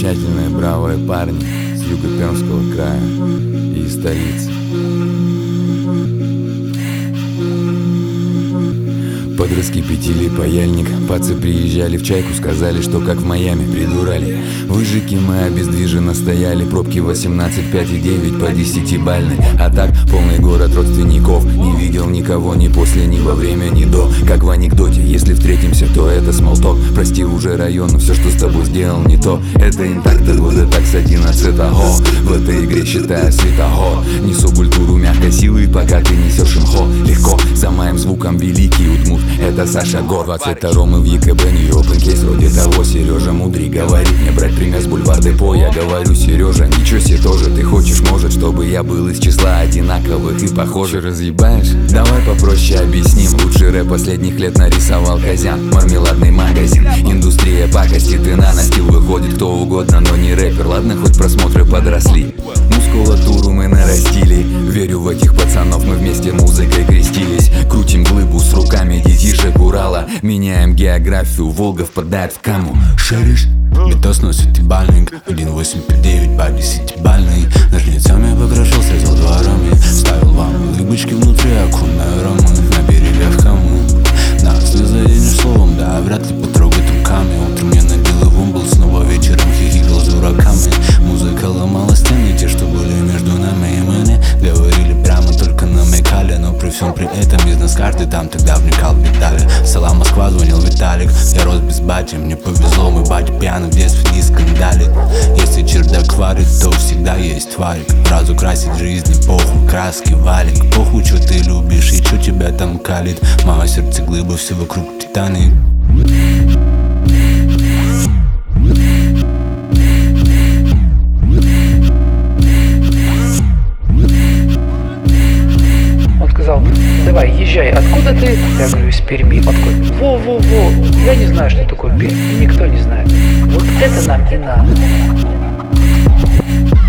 замечательные, бравые парни с юга Пермского края и из столицы. Под раскипятили паяльник, пацы приезжали в Чайку, сказали, что как в Майами, придурали. Выжиги мы обездвиженно стояли, пробки 18, 5 и 9 по 10-бальной. А так полный город родственников, не видел никого ни после, ни во время, ни до. Как в анекдоте, если встретимся, то это смолток. Прости уже район, но все, что с тобой сделал, не то. Это интакт от года так с 11-го. В этой игре считаю светогор. Несу культуру мягкой силы, пока ты несешь имхо. Легко, за моим звуком великий удмурт. Это Саша Гор, 22-м мы в ЕКБ, не open case, вроде того. Сережа мудрый говорит мне брать пример с бульвар Депо. Я говорю: Сережа, ничего себе тоже, ты хочешь, может, чтобы я был из числа одинаковых и похожих. Разъебаешь? Давай попроще объясним. Лучший рэп последних лет нарисовал Казян. Мармеладный магазин, индустрия пакости. Ты на настил, выходит кто угодно, но не рэпер. Ладно, хоть просмотры подросли, мускулатуру мы нарастили. Верю в этих пацанов, мы вместе музыкой крестились. Крутим глыбу с руками детишек Урала. Меняем географию, Волга впадает в каму. Шаришь? Битос носит и бальник, 1.859 по 10-бальный. Ножницами покрошил, срезал дворами. Ставил вам улыбочки внутри, окунная рамы. Набери в кому нас не заденешь словом, да вряд ли потрогать руками. Утром я на деловом был, снова вечером хихикал с дураками. Музыка ломала стены, те, что были между нами и мы не говорили прямо, только намекали. Но при всем при этом бизнес-карты там тогда вникал в детали. Села Москва, звонил Виталик. Я рос без бати, мне повезло, мой батя пьяный в детстве не скандалит. Если чердак варит, то всегда есть варик. Разукрасить жизнь, похуй, краски, валик. Похуй, что ты любишь и что тебя там калит. Мое сердце глыба, все вокруг Титаник. Он сказал: давай, езжай, откуда ты? Я говорю: из Перми. Он такой: во-во-во, я не знаю, что такое Пермь, никто не знает. Вот это нам и надо.